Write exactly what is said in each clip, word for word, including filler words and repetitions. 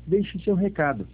Deixe seu recado.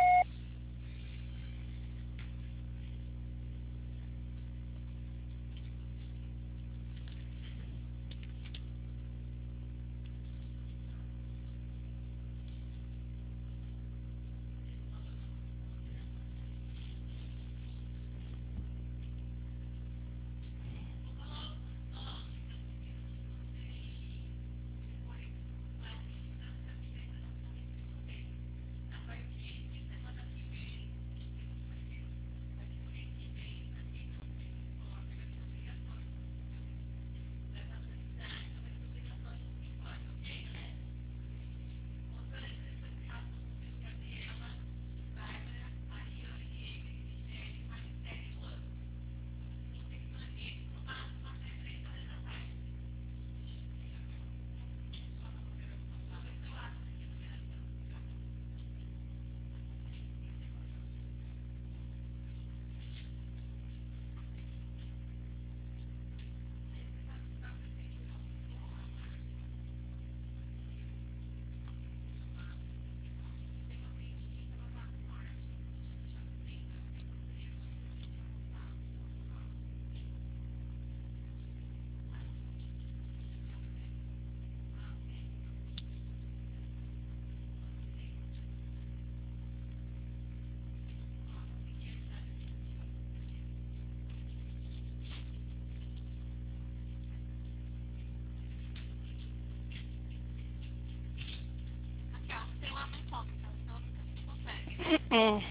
Hum,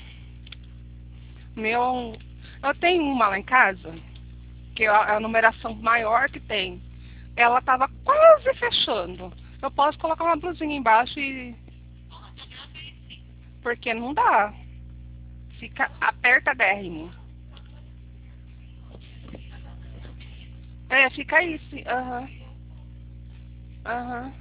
meu, eu tenho uma lá em casa, que é a a numeração maior que tem. Ela estava quase fechando. Eu posso colocar uma blusinha embaixo e. Porque não dá. Fica apertadérrimo. É, fica aí, sim. Aham. Aham.